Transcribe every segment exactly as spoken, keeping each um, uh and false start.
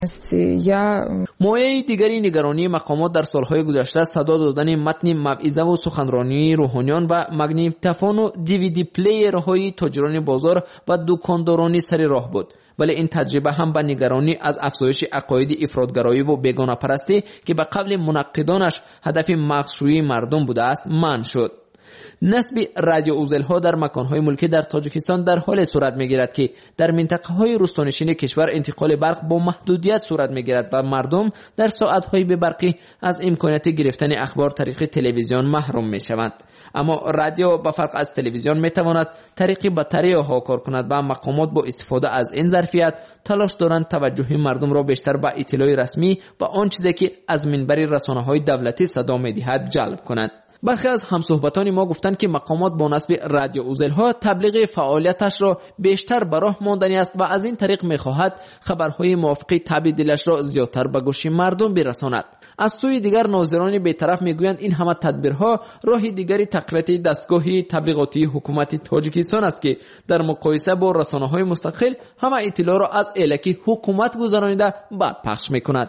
مایه دیگری نگرانی مقامات در سالهای گذشته صدا دادن متن موعظه و سخنرانی روحانیان و مگنیتوفون و دیویدی پلیرهای تاجران بازار و دکانداران سر راه بود. ولی این تجربه هم به نگرانی از افزایش عقاید افراطگرایی و بیگانه پرستی که به قول منقدانش هدف مغزشویی مردم بوده است منع شد. نصب رادیو اوزلها در مکانهای ملکی در تاجیکستان در حال صورت میگیرد که در منطقه‌های روستانشین کشور انتقال برق با محدودیت صورت میگیرد و مردم در ساعت‌های به برقی از امکانات گرفتن اخبار طریق تلویزیون محروم میشوند. اما رادیو به فرق از تلویزیون میتواند طریقی بدتری ها کار کند و مقامات با استفاده از این ظرفیت تلاش دارند توجه مردم را بیشتر به اطلاع رسمی و آن چیزی که از منبر رسانه‌های دولتی صدا می‌دهد جلب کنند. برخی از همصحبتان ما گفتند که مقامات با نصب رادیو اوزلها تبلیغ فعالیتش را بیشتر به راه ماندنی است و از این طریق می‌خواهد خبرهای موافق طبع دلش را زیادتر به گوش مردم برساند. از سوی دیگر ناظران بی‌طرف میگویند این همه تدبیرها راه دیگری تقویت دستگاه تبلیغاتی حکومت تاجیکستان است که در مقایسه با رسانه‌های مستقل همه اطلاع را از الکی حکومت گذرانیده بعد پخش می‌کند.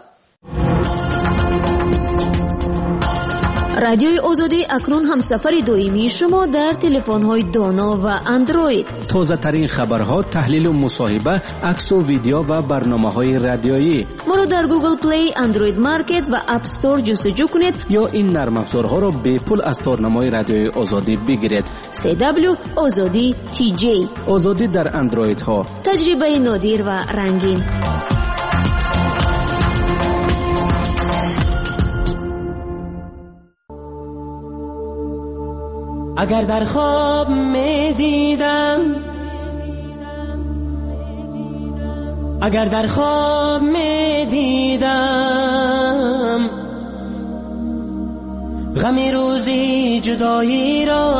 رادیوی آزادی اکنون همسفر دائمی شما در تلفن‌های دانا و اندروید. تازه ترین خبرها، تحلیل و مصاحبه، عکس و ویدیو و برنامه‌های رادیویی. ما را در گوگل پلی، اندروید مارکت و اپ استور جستجو کنید یا این نرم افزارها را به پول از تارنمای رادیوی آزادی بگیرید. سی دبلیو آزادی تی جی. آزادی در اندروید ها. تجربه نادر و رنگین. اگر در خواب می دیدم اگر در خواب می دیدم غم روزی جدایی را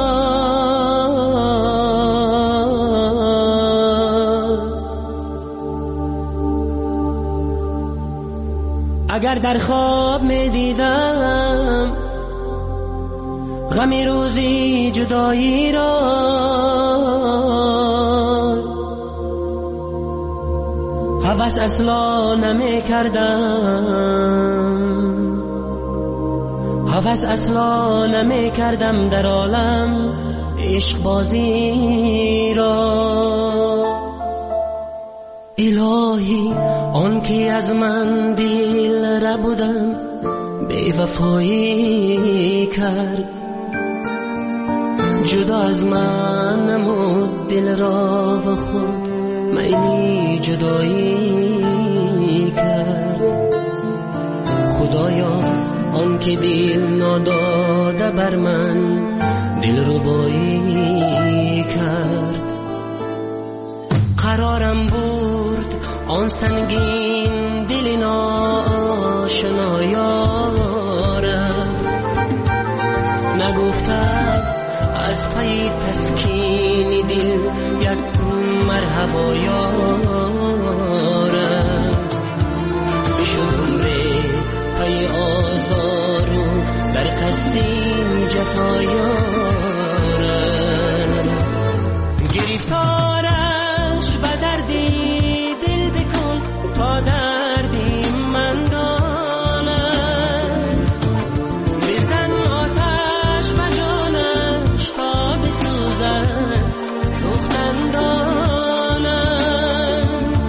اگر در خواب می دیدم غم روزی جدایی را هوس اصلا نمی کردم هوس اصلا نمی کردم در عالم عشق بازی را. الهی آن که از من دل را بودم بی وفایی کرد، جدا از من نمود دل را و خود میلی جدایی کرد. خدایا آن که دل ناداده بر من دل ربایی کرد. قرارم بود آن سنگین دل ناشنا یارم نگفتم از پای تسکین دل یک مرحبا یارم. شمره پای آزار و در قصد جفا یارم. گرفتارش به دردی دل بکن تا دردی من دانم. بزن آتش به جانش تا بسوزد سوختن دانم.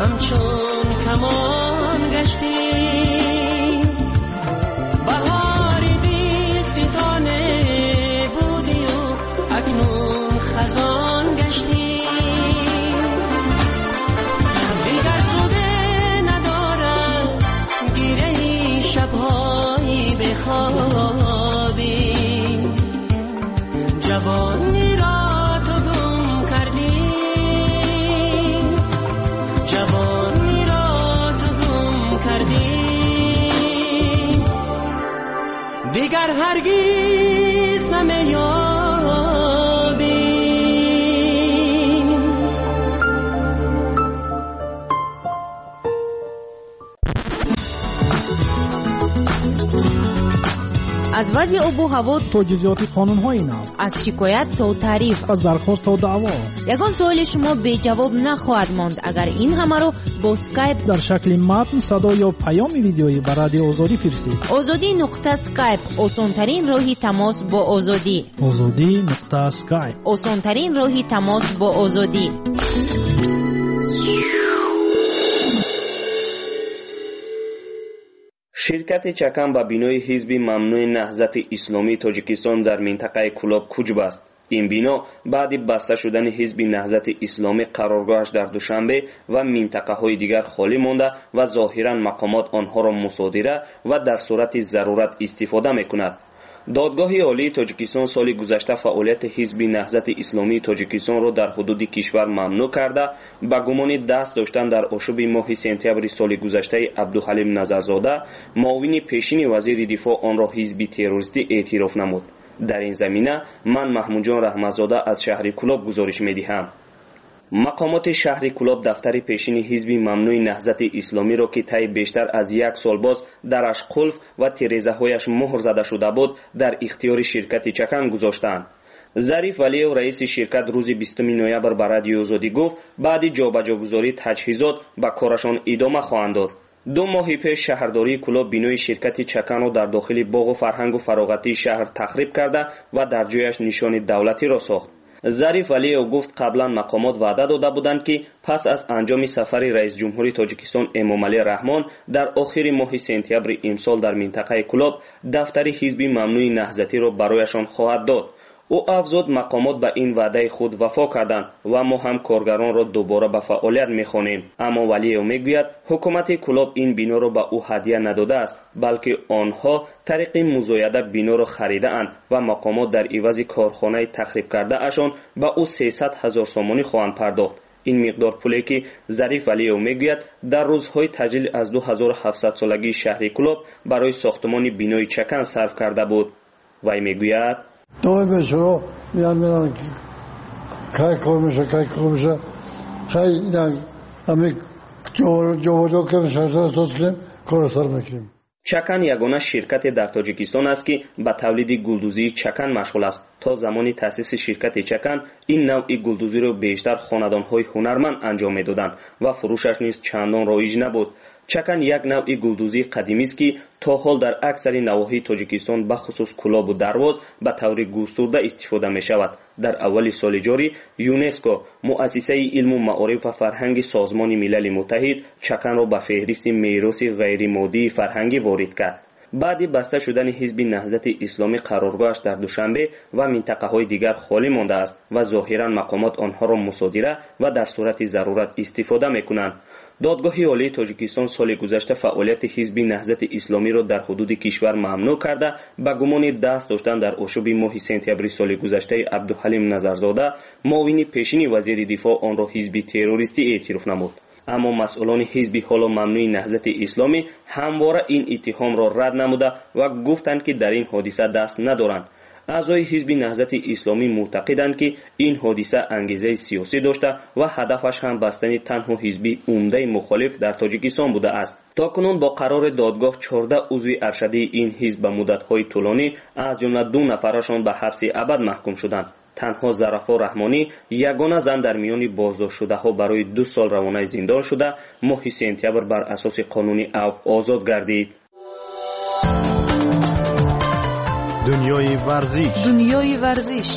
همچون کمان گشتی، بهاری دلستانه بودی و اکنون خزان گشتی. دیگر سوده ندارم گیره شبهایی بخوابی، جوانی را تو گم کردی، جوانی را تو گم کردی، دیگر هرگز نمیابی. از وضع آب و هوا تا جزئیات قانون‌های نو، از شکایت تا تعریف، از درخواست تا دعوا، یگان سوال شما به جواب نخواهد ماند اگر این همه رو با اسکایپ در شکل متن، صدا یا پیام ویدیویی به رادیو آزادی فرستید. آزادی نقطه اسکایپ، آسان‌ترین راهی تماس با آزادی. آزادی نقطه اسکایپ، آسان‌ترین راهی تماس با آزادی. شرکت چکن به بینای حزب ممنوع نهضت اسلامی تاجیکستان در منطقه کلاب کوچ است. این بنا بعد بسته شدن حزب نهضت اسلامی قرارگاهش در دوشنبه و منطقه های دیگر خالی مانده و ظاهرا مقامات آنها را مصادره و در صورت ضرورت استفاده میکند. دادگاه عالی تاجیکستان سال گذشته فعالیت حزب نهضت اسلامی تاجیکستان را در حدود کشور ممنوع کرده با گمان دست داشتن در آشوب ماه سپتامبر سال گذشته عبدالحلیم نظرزاده معاون پیشین وزیر دفاع آن را حزب تروریستی اعتراف نمود. در این زمینه من محمود جان رحمتزاده از شهر کلاب گزارش می‌دهم. مقامات شهر کلاب دفتر پیشین حزب ممنوع نهضت اسلامی را که طی بیشتر از یک سال باز درش قلف و تیره‌هایش مهر زده شده بود در اختیار شرکت چکن گذاشتند. ظریف ولیو رئیس شرکت روز بیستم نوامبر به رادیو آزادی گفت بعد جابجاگذاری تجهیزات به کارشان ادامه خواهند داد. دو ماه پیش شهرداری کلاب بینای شرکت چکن را در داخل باغ و فرهنگ و فراغتی شهر تخریب کرده و در جایش نشان دولتی را ساخت. ظریف علیو گفت قبلا مقامات وعده داده بودند که پس از انجام سفر رئیس جمهوری تاجیکستان امامعلی رحمان در آخر ماه سپتامبر امسال در منطقه کلاب دفتر حزب ممنوع نهضتی را برایشان خواهد داد. او افزود مقامات به این وعده خود وفا کردند و ما هم کارگران را دوباره به فعالیت می‌خوانیم. اما ولی او میگوید حکومت کلاب این بنا را به او هدیه نداده است بلکه آنها طریق مزایده بنا را خریده‌اند و مقامات در عوض کارخانه تخریب کرده اشان به او سیصد هزار سومانی خواهند پرداخت. این مقدار پولی که ظریف علیو میگوید در روزهای تجلیل از دو هزار و هفتصد سالگی شهر کلاب برای ساختمان بنای چکن صرف کرده بود. وی میگوید دوی بچه‌ها میان میرن کار کار میشه کار کار میشه خیلی اینا همه جو جو جو که میشه تو کنیم کار سر میکنیم. چکن یگانه شرکت در تاجیکستان است که به تولید گلدوزی چکن مشغول است. تا زمان تأسیس شرکت چکن این نوع گلدوزی را بیشتر خاندان‌های هنرمند انجام می‌دادند و فروشش نیز چندان رایج نبود. چکن یک نوع گلدوزی قدیمی است که تا حال در اکثر نواحی تاجیکستان به خصوص کلاب و درواز به طور گسترده استفاده می شود. در اول سال جاری یونسکو مؤسسه علم و معارف و فرهنگ سازمان ملل متحد چکن را به فهرست میراث غیر مادی فرهنگی وارد کرد. بعد بسته شدن حزب نهضت اسلامی قرارگاهش در دوشنبه و منطقه های دیگر خالی مانده است و ظاهرا مقامات آنها را مصادره و در صورت ضرورت استفاده میکنند. دادگاه عالی تاجیکستان سال گذشته فعالیت حزب نهضت اسلامی را در حدود کشور ممنوع کرده با گمان دست داشتن در آشوب ماه سپتامبر سال گذشته عبدالحلیم نظرزاده معاون پیشین وزیر دفاع آن را حزب تروریستی اعتراف نمود. اما مسئولان حزب حالا ممنوع نهضت اسلامی همواره این اتهام را رد نموده و گفتند که در این حادثه دست ندارند. اعضای حزب نهضت اسلامی معتقدند که این حادثه انگیزه سیاسی داشته و هدفش هم بستن تنها حزب عمده مخالف در تاجیکستان بوده است. تاکنون با قرار دادگاه چهارده عضو ارشد این حزب به مدت‌های طولانی از جمله دو نفرشان به حبس ابد محکوم شدند. تنها ظرفا رحمانی یگانه زن در میان بازداشت شده ها برای دو سال روانه زندان شده ماه سپتامبر بر اساس قانونی عفو آزاد گردید. دنیای ورزش دنیای ورزش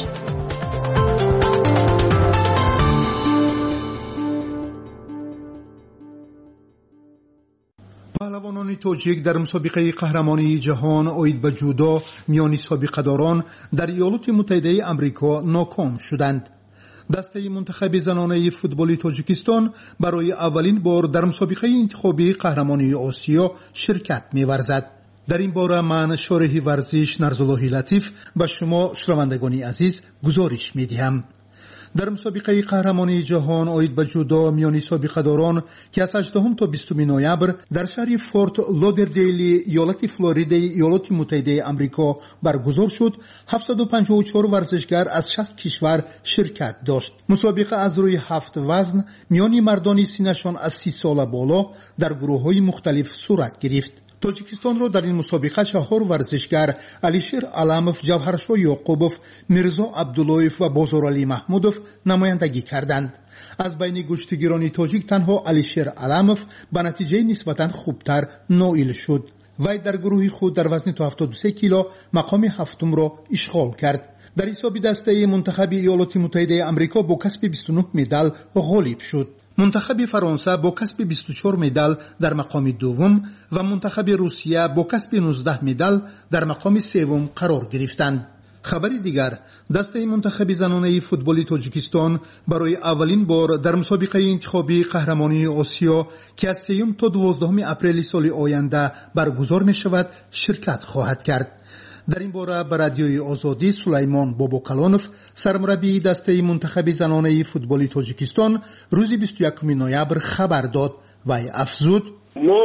پهلوانان تاجیک در مسابقه قهرمانی جهان اوید به جودو میان سابقه‌داران در ایالات متحده آمریکا ناکام شدند. دسته منتخب زنانه فوتبال تاجیکستان برای اولین بار در مسابقه انتخابی قهرمانی آسیا شرکت می‌ورزد. در این باره من شارح ورزش نرزالله لطیف به شما شنوندگان عزیز گزارش می‌دهم. در مسابقه قهرمانی جهان اوید به جودو میان سابقه‌داران که از هجدهم تا بیستم نوامبر در شهر فورت لودردیل ایالت فلوریدا ایالات متحده آمریکا برگزار شد، هفتصد و پنجاه و چهار ورزشگر از شصت کشور شرکت داشت. مسابقه از روی هفت وزن میان مردان سنشان از سی سال بالا در گروه‌های مختلف صورت گرفت. تاجیکستان را در این مسابقه چهار ورزشگر علیشیر علاموف، جوهرشاه یعقوبوف، میرزا عبداللهیف و بازارعلی محمودوف نمایندگی کردند. از بین گشتگیران تاجیک تنها علیشیر علاموف به نتیجه نسبتاً خوبتر نائل شد. وی در گروه خود در وزن تا هفتاد و سه کیلو مقام هفتم را اشغال کرد. در حساب دسته منتخب ایالات متحده آمریکا با کسب بیست و نه مدال غالب شد. منتخب فرانسه با کسب بیست و چهار مدال در مقام دوم و منتخب روسیه با کسب نوزده مدال در مقام سوم قرار گرفتند. خبر دیگر، دسته منتخب زنانه فوتبال تاجیکستان برای اولین بار در مسابقه انتخابی قهرمانی آسیا که از سوم تا دوازدهم اپریل سال آینده برگزار می شود شرکت خواهد کرد. در این باره به رادیوی آزادی سلیمان باباکلانوف، سرمربی دسته منتخب زنانه فوتبال تاجیکستان، روز بیست و یکم نوامبر خبر داد و افزود: ما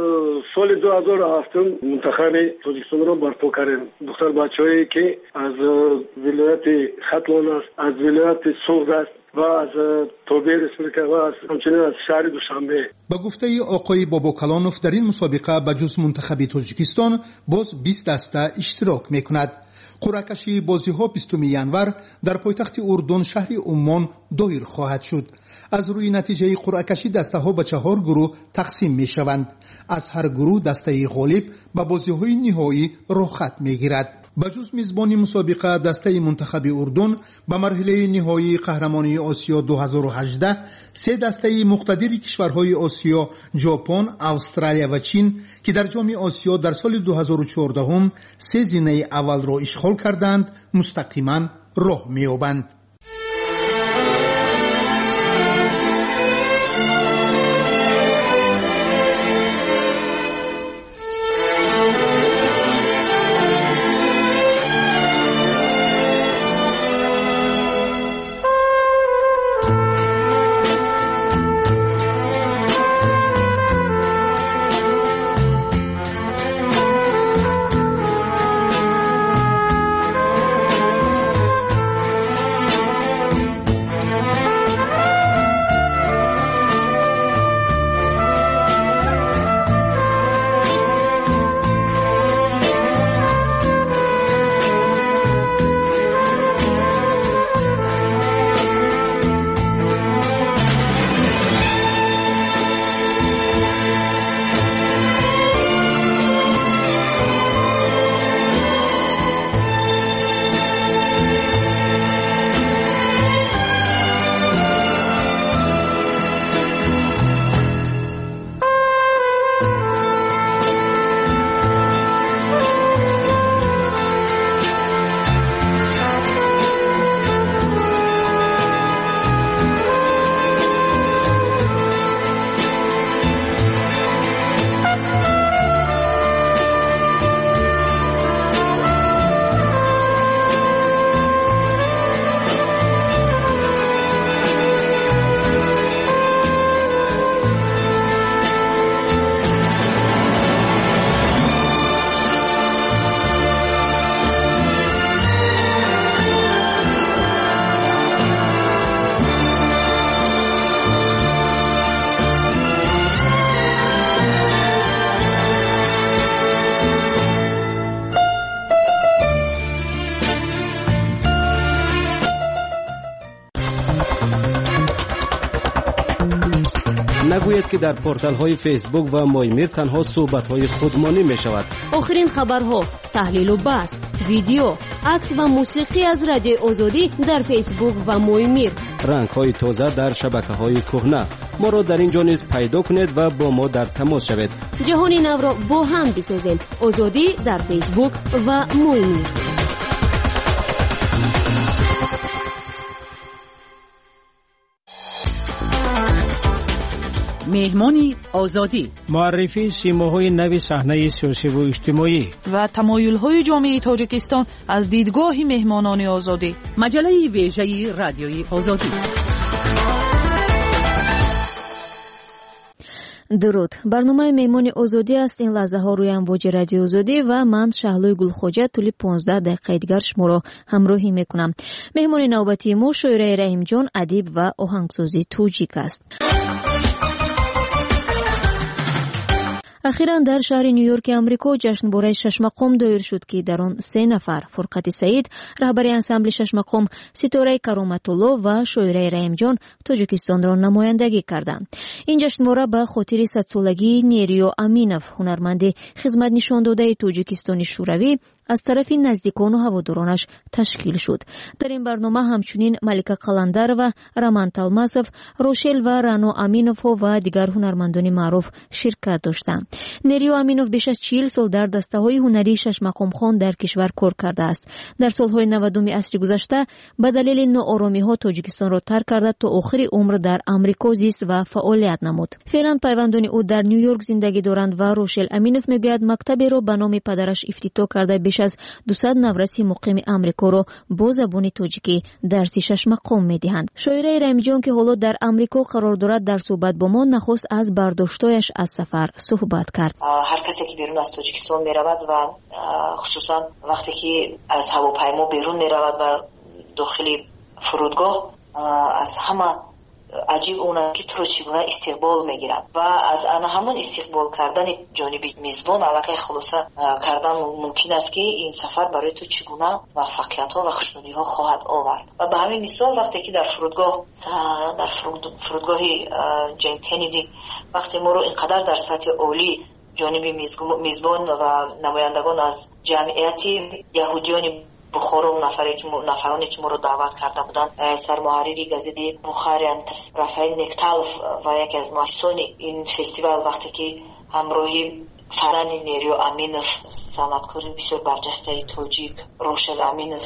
سال دو هزار و هفت منتخب تاجیکستان را برپا کردیم. دختر بچه‌هایی که از ولایت ختلان است، از ولایت سوغد است و از توبه رسپبلیک و از همچنین از شهر دوشنبه. با گفته آقای باباکلانوف در این مسابقه به جز منتخب تاجیکستان باز بیست دسته اشتراک میکند. قرعه کشی بازی ها بیستم ژانویه در پایتخت اردن شهر عمان دایر خواهد شد. از روی نتیجه قرعه کشی دسته ها به چهار گروه تقسیم می شوند. از هر گروه دسته غالب به بازی های نهایی راه خط می گیرد. بجز میزبانی مسابقه دسته منتخب اردن به مرحله نهایی قهرمانی آسیا دو هزار و هجده سه دسته مقتدر کشورهای آسیا، ژاپن، استرالیا و چین که در جام آسیا در سال دو هزار و چهارده هم سه زینه اول را اشغال کردند مستقیما راه می‌یابند. نگویید که در پورتال های فیسبوک و مایمیر تنها صحبت های خودمانی می شود. آخرین خبرها، تحلیل و بحث، ویدیو، عکس و موسیقی از رادیو آزادی در فیسبوک و مایمیر. رنگ های تازه در شبکه های کهنه. ما را در اینجا نیز پیدا کنید و با ما در تماس شوید. جهانی نو را با هم بسازیم. آزادی در فیسبوک و مایمیر. مهمانی آزادی، معرفی سیماهای نو صحنه سیاسی و اجتماعی و تمایل‌های جامعه تاجیکستان از دیدگاه مهمانان آزادی. مجله ویژه رادیوی آزادی. درود. برنامه مهمان آزادی است. این لحظه ها روی امواج رادیو آزادی و من شهلوی گلخوجه طول پانزده دقیقه دیگر شما را همراهی میکنم. مهمان نوبتی ما شاعره رحیم جان، ادیب و آهنگسازی توجیک است. اخیراً در شهر نیویورک آمریکا جشنواره شش مقام دایر شد که در آن سه نفر، فرقت سعید رهبر انسامبل شش مقام، ستاره کرامت الله و شاعره رحیم جان تاجیکستان را نمایندگی کردند. این جشنواره به خاطر صد سالگی نیریو امینوف، هنرمند خدمت نشان داده تاجیکستانی شوروی، از طرف نزدیکان و هوادارانش تشکیل شد. در این برنامه همچنین ملکه قلندر و رمان تلماسов، روشل و رانو امینوف و دیگر هنرمندان معروف شرکت داشتند. نیریو امینوف بیش از چهل سال در دسته‌های هنری شش مقام خان در کشور کار کرده است. در سالهای نودم عصر گذشته به دلیل ناآرامی‌ها تاجیکستان را ترک کرده تا آخر عمر در آمریکا زیست و فعالیت نمود. فعلا پیوندان او در نیویورک زندگی دارند و روشل امینوف میگوید مکتبی را به نام پدرش افتتاح کرده بیش از دویست نورسی مقیم آمریکا را با زبان تاجیکی درس شش مقام میدهند. شاعره رحیم جان که حالا در آمریکا قرار دارد در صحبت با ما نخست از برداشتایش از سفر صحبت کرد. هر کسی که بیرون از تاجیکستان میرود و خصوصا وقتی که از هواپیما بیرون میرود و داخل فرودگاه، از همه عجیب اونه که تو رو چگونه استقبال میگیرن و از آن همون استقبال کردن جانبی میزبان علاقه خلاصه کردن ممکن است که این سفر برای تو چگونه موفقیت ها و خوشنودی ها خواهد آورد. و به همین مثال وقتی که در فرودگاه در فرودگاه جین کندی وقتی ما رو اینقدر در سطح عالی جانبی میزبان و نمایندگان از جمعیت یهودیان بخارا و نفری که نفرانی که ما رو دعوت کرده بودن، سرمحرری گازده بخاریان رافائل نکتالوف و یکی از مؤسسان این فستیوال وقتی که همراهی فرزند نیریو امینوف، صنعتکار بسیار برجسته تاجیک روشل امینوف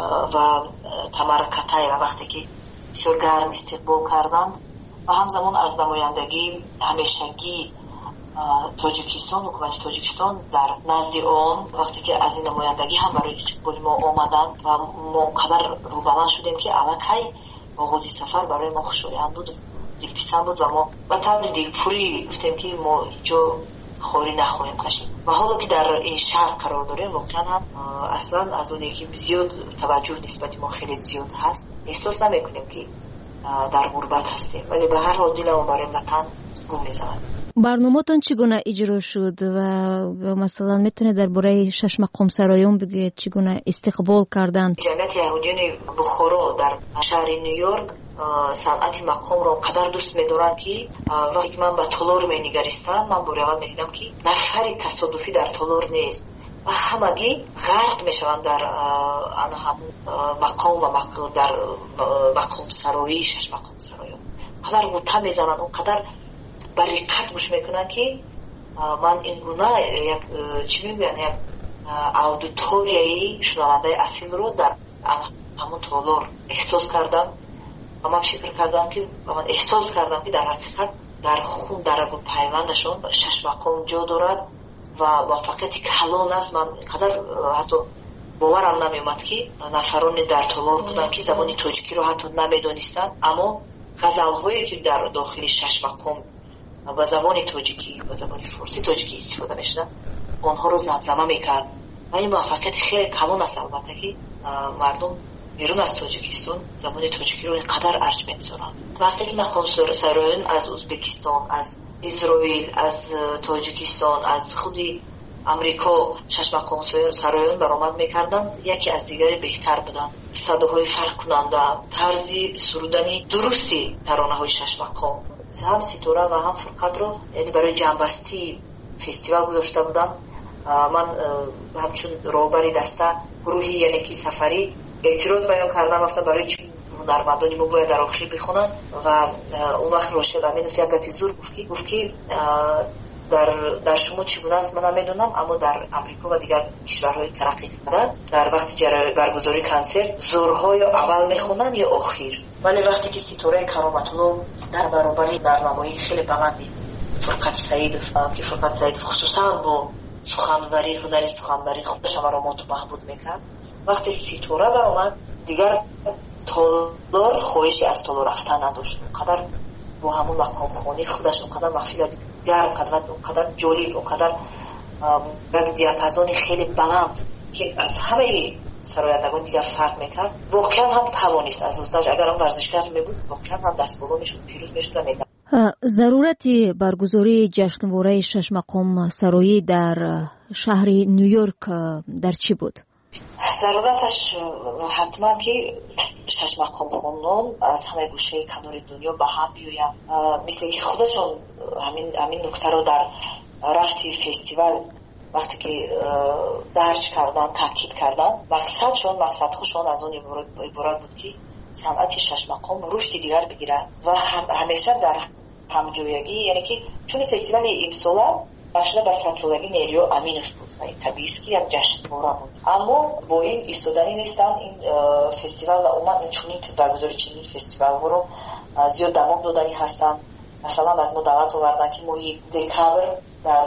و تمارا کاتایوا وقتی که بسیار گرم استقبال کردند و همزمان از نمایندگی همیشگی تاجیکستان، حکومت تاجیکستان در نزد آن وقتی که از این نمایندگی هم برای استقبال ما آمدند و ما قدر روبلند شدیم که الکی آغاز سفر برای ما خوشایند بود، دلپسند بود و ما با طور دلپوری گفتیم که ما اینجا خوری نخواهیم کشید. و حالا که در این شهر قرار داریم واقعا هم اصلا از اونی که زیاد توجه نسبت ما خیلی زیاد هست احساس نمیکنیم که در غربت هستیم، ولی به هر حال دلمون برای وطن گم میزند. برنامه‌تون چگونه اجرا شد و مثلا میتونه درباره شش مقام سرایان بگید چگونه استقبال کردند؟ جمعیت یهودیان بخارا در شهر نیویورک صنعت مقام را قدر دوست می‌دارن که وقتی که من به تالار می‌نگریستم من بار اول می‌دیدم که نفری تصادفی در تالار نیست و همگی غرق میشوند در آن همون مقام و مقام در مقام سرایی شش مقام سرایان قدر غوطه میزنن اون قدر بریقت گوش میکنن که من این گونه یک چی میگن یک اودیتوریایی شنونده اصیل رو در همون تالار احساس کردم و من فکر کردم که و من احساس کردم که در حقیقت در خون در رگ و پیوندشون شش مقام جا دارد و موفقیت کلان است. من قدر حتی باورم نمیومد که نفرانی در تالار بودن که زبان تاجیکی رو حتی نمیدونستن، اما غزل‌هایی که در داخل شش مقام با زبان تاجیکی و زبان فارسی تاجیکی استفاده میشدن اونها رو زمزمه میکرد و این موفقیت خیلی کلان است. البته که مردم بیرون از تاجیکستان زبان تاجیکی رو اینقدر ارج می‌گذارند. وقتی که مقام سرایان از ازبکستان، از اسرائیل، از تاجیکستان، از خودی امریکا شش مقام سرایان برآمد میکردند، یکی از دیگری بهتر بودند. صداهای فرق کننده، طرز سرودنی درستی ترانه‌های شش مقام، ҳам Ситора ва ҳам Фурқатро яъне барои ҷамъбастии фестивал гузошта будам. ман ҳамчун роҳбари даста гурӯҳи яъне ки сафарӣ эътироз баён кардам, гуфтам барои чӣ ҳунармандони мо бояд дар охир бихонанд. ва он вақт Рошид Аминов як гапи зур гуфт ки дар дар шумо чӣ гуна аст ман намедонам, аммо дар Амрико ва дигар кишварҳои тараққӣ карда дар вақти баргузории консерт зурҳо ё аввал мехонанд ё охир. вале вақте ки Ситораи Кароматулло дар баробари дарнамоии хеле баланди Фурқати Саидов ки Фурқати Саидов хусусан бо суханварӣ ҳунари суханварӣ худаш ҳамаро моту маҳбуд мекард, вақте Ситора баромад дигар толор хоҳиши аз толо рафтан надошт. онқадар бо ҳамун мақомхонӣ худаш онқадар маҳфили гарм кард ва онқадар ҷолиб, онқадар як диапазони хеле баланд ки аз ҳамаи сароятдагон дигар фарқ мекард. воқеан ҳам тавонист аз усташ, агар он варзишгар мебуд воқеан ҳам дастболо мешуд, пирӯз мешуд ва меда. зарурати баргузории ҷашнвораи шашмақом сароӣ дар шаҳри Нью-Йорк дар чӣ буд? зарураташ ҳатман ки шашмақомхонон аз ҳамаи гӯшаи канори дунё ба ҳам биёянд, мисли ки худашон ҳамин нуктаро дар рафти фестивал вақте ки дарҷ кардан, таъкид кардан, мақсадшон мақсадҳошон аз он иборат буд ки санъати шашмақом рушди дигар бигирад ва ҳамеша дар ҳамҷоягӣ, яъне ки чуни фестивали имсола башда ба садсолаги Нерё Аминов буд ва табиист ки як ҷашнвора буд, аммо бо ин истодани нестан ин фестивал ва умуман инчунин баргузори чунин фестивалҳоро зиёд давом додани ҳастанд. масалан аз мо даъват овардан ки моҳи декабр дар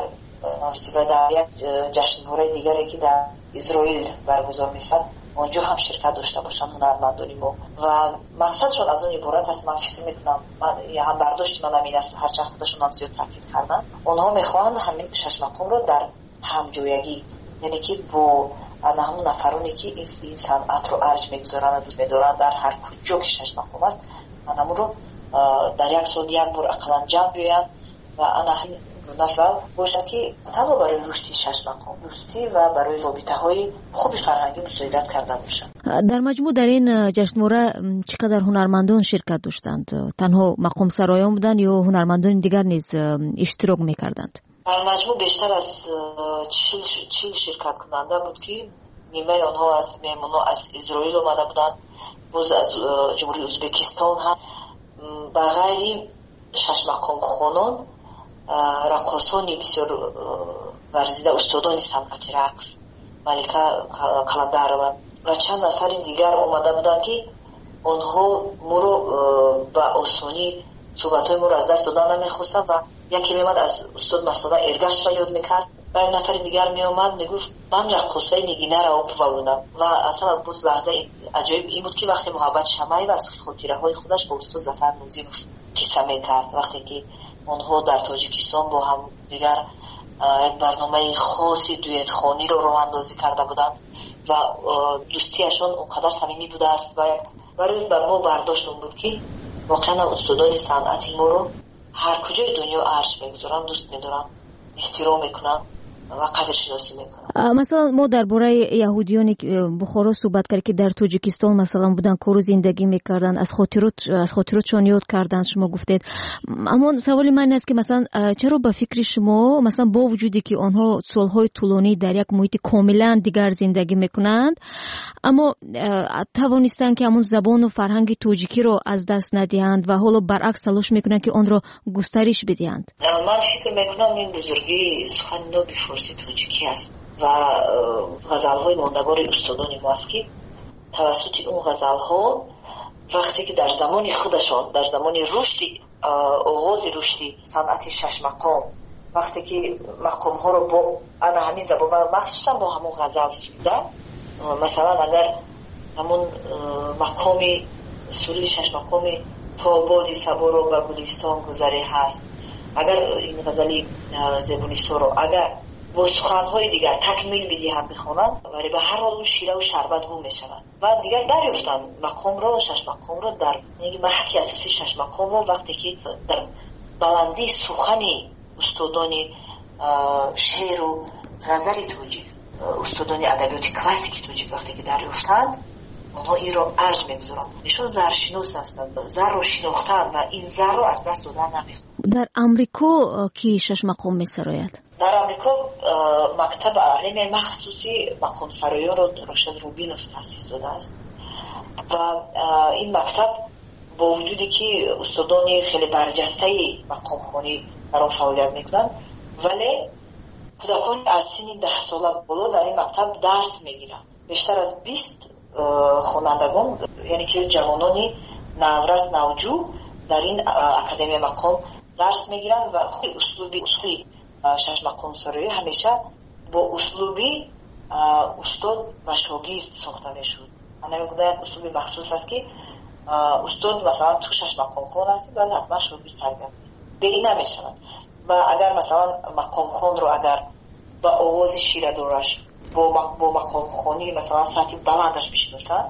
дар як ҷашнвораи дигаре ки дар Изроил баргузор мешавад, онҷо ҳам ширкат дошта бошанд ҳунармандони мо ва мақсадшон аз он иборат аст. ман фикр мекунам, ҳам бардошти ман ҳамин аст, ҳарчанд худашон ҳам зиёд таъкид карданд, онҳо мехоҳанд ҳамин шашмақомро дар ҳамҷоягӣ, яъне ки бо ҳамун нафароне ки ин санъатро арҷ мегузоранд, дӯст медоранд, дар ҳар куҷо ки шашмақом аст, анамуро дар як сол як бор ақаллан ҷамъ биёянд ва ана ҳамин нафал бошад ки танҳо барои рушди шашмақом дӯстӣ ва барои робитаҳои хуби фарҳангӣ мусоидат карда бошад. дар маҷмӯъ дар ин ҷашнвора чӣ қадар ҳунармандон ширкат доштанд? танҳо мақомсароён буданд ё ҳунармандони дигар низ иштирок мекарданд? дар маҷмӯъ бештар аз чил ширкаткунанда буд ки нимаи онҳо аз меҳмонҳо аз Изроил омада буданд, боз аз ҷумҳурии Ӯзбекистон ҳам. ба ғайри шашмақомхонон рақосони бисёр варзида, устодони санъати рақс, Малика Каландарова ва чанд нафари дигар омада буданд ки онҳо моро ба осонӣ суҳбатҳои моро аз даст додан намехостанд ва яке меомад аз устод Масода Эргашро ёд мекард ва як нафари дигар меомад мегуфт ман рақосаи нигинаро опова будам. ва асла боз лаҳзаи аҷоиб ин буд ки вақте Муҳаббат Шамаева аз хотираҳои худаш ба устод Зафар Нозимов қисса мекард, вақте ки онҳо дар Тоҷикистон бо ҳам дигар як барномаи хоси дуэтхониро роҳандозӣ карда буданд ва дӯстиашон он қадар самимӣ будааст ва барои ба мо бардошт он буд ки воқеан устодони санъати моро ҳар куҷои дунё арҷ мегузоранд, дӯст медоранд, эҳтиром мекунанд ва қадршиносӣ мекунанд. масалан мо дар бораи яҳудиёни Бухоро суҳбат кардем ки дар Тоҷикистон масалан буданд, кору зиндагӣ мекарданд, аз хотирот аз хотиротшон ёд карданд, шумо гуфтед. аммо саволи ман аст ки масалан чаро ба фикри шумо масалан бо вуҷуде ки онҳо солҳои тӯлонӣ дар як муҳити комилан дигар зиндагӣ мекунанд, аммо тавонистанд ки ҳамун забону фарҳанги тоҷикиро аз даст надиҳанд ва ҳоло баръакс талош мекунанд ки онро густариш бидиҳанд? ман фикр мекунам ин бузургии сухани ноби форси тоҷикӣ аст ва ғазалҳои мондагори устодони мо аст ки тавассути он ғазалҳо вақте ки дар замони худашон, дар замони рушди оғози рушди санъати шашмақом, вақте ки мақомҳоро бо ана ҳамин забон ва махсусан бо ҳамон ғазал суда, масалан агар ҳамун мақоми суруди шашмақоми то боди саборо ба гулистон гузаре ҳаст, агар ин ғазали зебунисоро агар бо суханҳои дигар такмил бидиҳанд бихонанд, вале ба ҳар ҳол шираву шарбат гум мешавад ва дигар дарёфтанд мақомро шашмақомро дар маҳки асоси шашмақомро вақте ки дар баландии сухани устодони шеъру ғазали тоҷик, устодони адабиёти классики тоҷик вақте ки дарёфтанд, онҳо инро арҷ мегузоранд. нишон заршинос ҳастанд, зарро шинохтаанд ва ин зарро аз даст додан намехоҳанд. дар амрико ки шаш мақом месарояд? дар амрико мактаб алими махсуси мақомсароёнро рошад рубинов таъсис додааст ва ин мактаб бо вуҷуде ки устодони хеле барҷастаи мақомхонӣ дар он фаъолият мекунанд, вале кӯдакони аз синни даҳ сола боло дар ин мактаб дарс мегиранд. бештар аз бист хонандагон, яъне ки ҷавонони наврас навҷӯ дар ин академияи мақом дарс мегиранд ва услуби усули шашмақомсароӣ ҳамеша бо услуби устод ва шогирд сохта мешуд. ман намегӯям услуби махсус аст ки устод масалан ту шашмақомхон ҳастед вале ҳатман шогирд тарбия беин намешавад. ва агар масалан мақомхонро агар ба овози ширадораш бо мақомхони масалан сатҳи баландаш бишиносанд,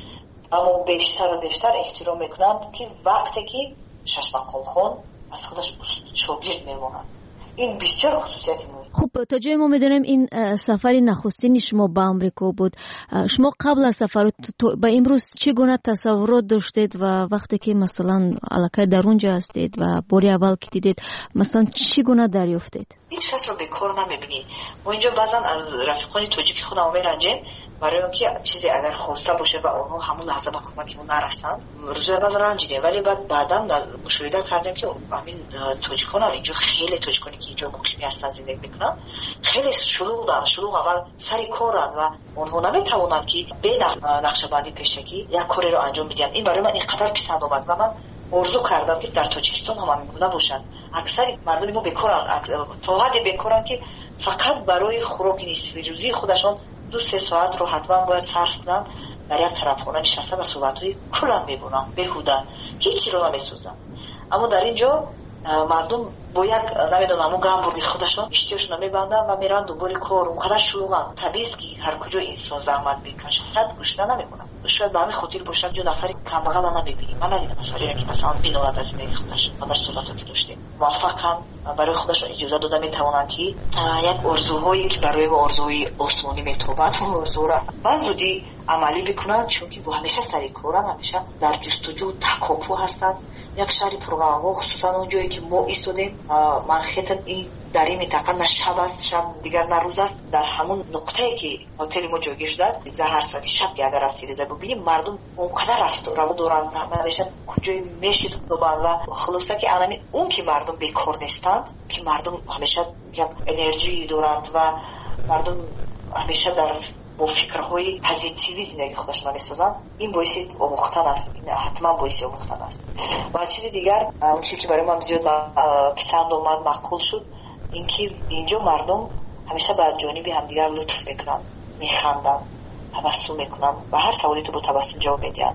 аммо бештару бештар эҳтиром мекунанд ки вақте ки шашмақомхон аз худаш шогирд мемонад. ин бисёр хусусияти муҳим. خب تا جای ما میدونیم این سفر نخستین شما به آمریکا بود. شما قبل از سفر به امروز چگونه تصورات داشتید و وقتی که مثلا علاقه در اونجا هستید و باری اول که دیدید مثلا چگونه دریافتید؟ هیچ کس رو بیکار نمیبینی. ما اینجا بعضا از رفیقان توجیکی خودم میرنجیم برای اینکه چیزی اگر خواسته باشه و اونها همون لحظه به کمکمون نرسند روز اول رنجیدیم، ولی بعد بعدا مشاهده کردیم که همین توجیکان هم اینجا خیلی توجیکانی که اینجا مقیمی هستن زندگی میکنن خیلی شلوغن، شلوغ اول سری کارند و اونها نمیتوانند که به نقشه‌بندی پیشگی یک کاری رو انجام بدن. این برای من اینقدر پسند آمد و من آرزو کردم که در تاجیکستان هم همین گونه باشد. اکثر مردم ما بیکارن، تا حدی بیکارن که فقط برای خوراک نصف روزی خودشان دو سه ساعت رو حتما باید صرف کنن در یک طرفخانه نشستن و صحبت‌های کلا می‌کنن بیهوده، هیچی رو نمی‌سوزن. اما در اینجا مردم با یک نمیدونم اون گامبورگ خودشون اشتیاشون نمیبندن و میرن دنبال کار. اونقدر شلوغن. طبیعی است که هر کجا انسان زحمت میکشه شاید گوش نمیکنن. شاید به همین خاطر باشد جو نفری کمبغل نمیبینیم. من ندیدم نفری که مثلا بی‌نوبت از زندگی خودش خبر صحبتو که داشته موفقن برای خودشون اجازه داده میتوانن که یک آرزوهایی که برای آرزوی آسمانی میتوبند اون آرزو را به زودی عملی بکنن، چون که همیشه سری کارن، همیشه در جستجو تکاپو هستن. یک شهری پرغم‌ها خصوصا اون جایی که ما ایستادیم منخیتن این در این منطقه نه شب است شب دیگر نه روز است، در همون نقطه‌ای که هتل ما جایگیر شده است هر ساعت شب که اگر رسیده ببینیم مردم اونقدر رفت رو دوران همیشه کجای میشید دوباره و خلاصه که الان اون که مردم بیکار نیستند که مردم همیشه یک انرژی دارند و مردم همیشه در با فکرهای پوزیتیوی زندگی خودشون می‌سازن. این باعث آموختن است، این حتما باعث آموختن است. و چیز دیگر اون چیزی که برای من زیاد پسند اومد مقبول شد اینکه اینجا مردم همیشه به جانب همدیگر لطف میکنن، میخندن، تبسم میکنن و هر سوالی تو با تبسم جواب میدن.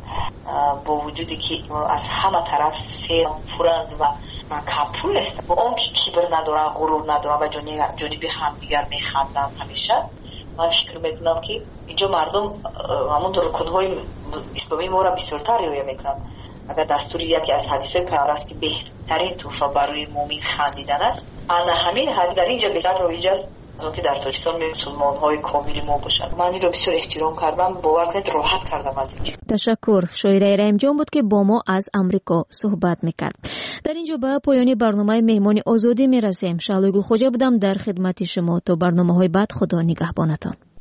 با وجودی که از همه طرف سیر پرند و کمپول است، با اون که کبر ندارن، غرور ندارن و جانب همدیگر میخندن همیشه. من فکر میکنم که اینجا مردم همون رکودهای اسلامی ما را بسیارتر رعایت میکنن. اگر دستوری یکی از حدیث‌های پیامبر است که بهترین تحفه برای مؤمن خندیدن است، انا همین حدیث در اینجا بهتر رایج است از اون که در تاجیکستان مسلمان‌های کامل ما باشند. من این را بسیار احترام کردم، باور کنید راحت کردم از اینجا. تشکر. شاعره رحیم جان بود که با ما از آمریکا صحبت میکرد. در اینجا به پایان برنامه مهمان آزادی میرسیم. شعله گل خوجا بودم در خدمت شما تا برنامه‌های بعد. خدا نگهبانتان.